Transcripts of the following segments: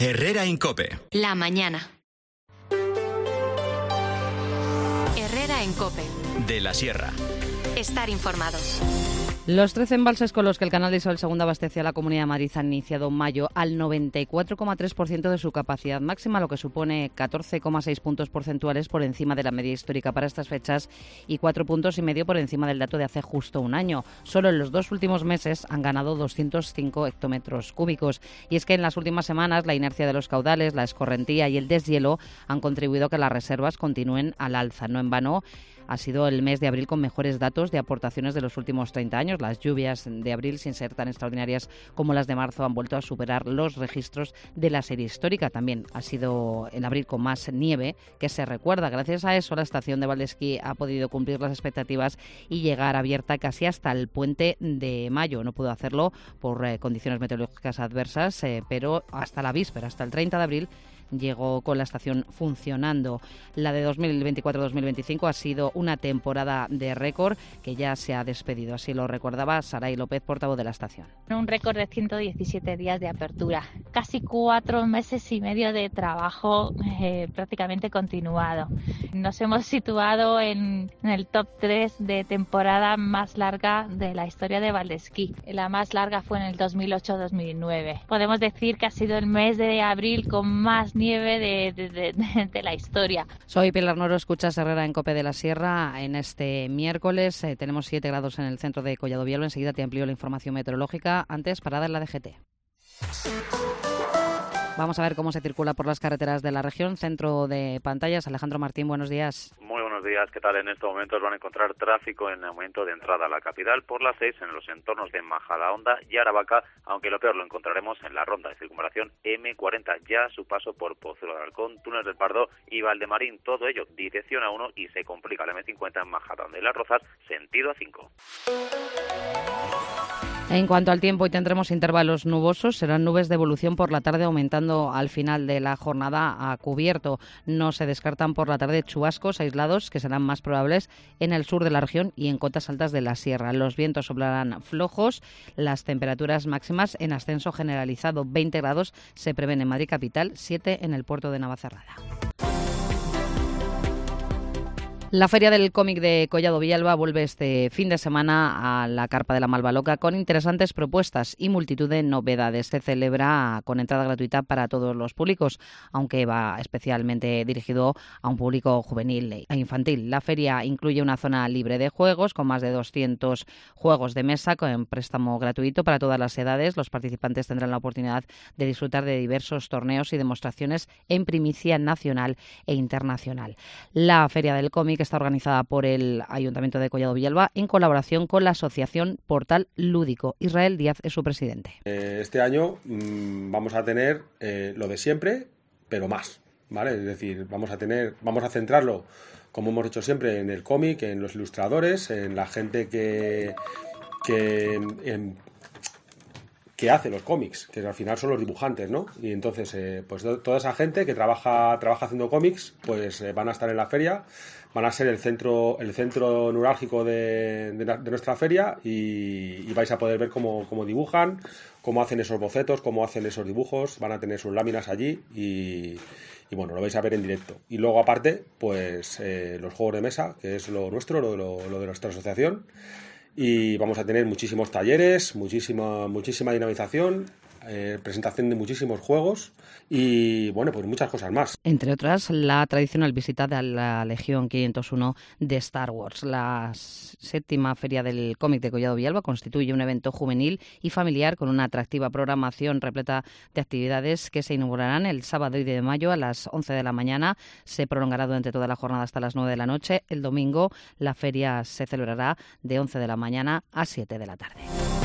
Herrera en COPE. La mañana. Herrera en COPE. De la Sierra. Estar informados. Los 13 embalses con los que el canal de Isabel II abastece a la Comunidad de Madrid han iniciado en mayo al 94,3% de su capacidad máxima, lo que supone 14,6 puntos porcentuales por encima de la media histórica para estas fechas y 4,5 puntos por encima del dato de hace justo un año. Solo en los 2 últimos meses han ganado 205 hectómetros cúbicos. Y es que en las últimas semanas la inercia de los caudales, la escorrentía y el deshielo han contribuido a que las reservas continúen al alza. No en vano ha sido el mes de abril con mejores datos de aportaciones de los últimos 30 años. Las lluvias de abril, sin ser tan extraordinarias como las de marzo, han vuelto a superar los registros de la serie histórica. También ha sido el abril con más nieve que se recuerda. Gracias a eso, la estación de Valdesquí ha podido cumplir las expectativas y llegar abierta casi hasta el puente de mayo. No pudo hacerlo por condiciones meteorológicas adversas, pero hasta la víspera, hasta el 30 de abril, llegó con la estación funcionando. La de 2024-2025 ha sido una temporada de récord que ya se ha despedido. Así lo recordaba Saray López, portavoz de la estación. Un récord de 117 días de apertura, casi 4 meses y medio de trabajo prácticamente continuado. Nos hemos situado en el top 3 de temporada más larga de la historia de Valdesquí. La más larga fue en el 2008-2009. Podemos decir que ha sido el mes de abril con más nieve de la historia. Soy Pilar Noro, escuchas Herrera en COPE de la Sierra. En este miércoles tenemos 7 grados en el centro de Collado Villalba. Enseguida te amplío la información meteorológica. Antes, parada en la DGT. Vamos a ver cómo se circula por las carreteras de la región. Centro de pantallas, Alejandro Martín, buenos días. Muy buenos días, ¿qué tal? En estos momentos van a encontrar tráfico en aumento de entrada a la capital por la 6 en los entornos de Majadahonda y Aravaca, aunque lo peor lo encontraremos en la ronda de circunvalación M40, ya a su paso por Pozuelo de Alarcón, Túnez del Pardo y Valdemarín, todo ello dirección A1 y se complica la M50 en Majadahonda y Las Rozas, sentido A5. En cuanto al tiempo, hoy tendremos intervalos nubosos, serán nubes de evolución por la tarde aumentando al final de la jornada a cubierto. No se descartan por la tarde chubascos aislados que serán más probables en el sur de la región y en cotas altas de la sierra. Los vientos soplarán flojos, las temperaturas máximas en ascenso generalizado. 20 grados se prevén en Madrid capital, 7 en el puerto de Navacerrada. La Feria del Cómic de Collado Villalba vuelve este fin de semana a la Carpa de la Malva Loca con interesantes propuestas y multitud de novedades. Se celebra con entrada gratuita para todos los públicos, aunque va especialmente dirigido a un público juvenil e infantil. La feria incluye una zona libre de juegos con más de 200 juegos de mesa con préstamo gratuito para todas las edades. Los participantes tendrán la oportunidad de disfrutar de diversos torneos y demostraciones en primicia nacional e internacional. La Feria del Cómic está organizada por el Ayuntamiento de Collado Villalba en colaboración con la Asociación Portal Lúdico. Israel Díaz es su presidente. Este año vamos a tener lo de siempre, pero más, ¿vale? Es decir, vamos a centrarlo, como hemos hecho siempre, en el cómic, en los ilustradores, en la gente que hace los cómics, que al final son los dibujantes, ¿no? Y entonces, pues toda esa gente que trabaja haciendo cómics, pues van a estar en la feria, van a ser el centro neurálgico de nuestra feria y vais a poder ver cómo dibujan, cómo hacen esos bocetos, cómo hacen esos dibujos, van a tener sus láminas allí y bueno, lo vais a ver en directo. Y luego aparte, pues los juegos de mesa, que es lo nuestro, lo de nuestra asociación. Y vamos a tener muchísimos talleres, muchísima dinamización, presentación de muchísimos juegos y, bueno, pues muchas cosas más. Entre otras, la tradicional visita de la Legión 501 de Star Wars. La 7ª Feria del Cómic de Collado Villalba constituye un evento juvenil y familiar con una atractiva programación repleta de actividades que se inaugurarán el sábado y de mayo a las 11 de la mañana. Se prolongará durante toda la jornada hasta las 9 de la noche. El domingo la feria se celebrará de 11 de la mañana a 7 de la tarde.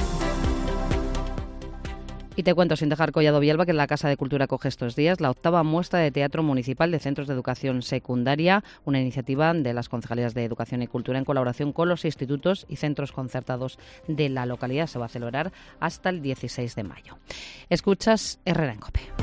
Y te cuento, sin dejar Collado Villalba, que la Casa de Cultura acoge estos días la 8ª muestra de teatro municipal de centros de educación secundaria, una iniciativa de las Concejalías de Educación y Cultura en colaboración con los institutos y centros concertados de la localidad. Se va a celebrar hasta el 16 de mayo. Escuchas Herrera en COPE.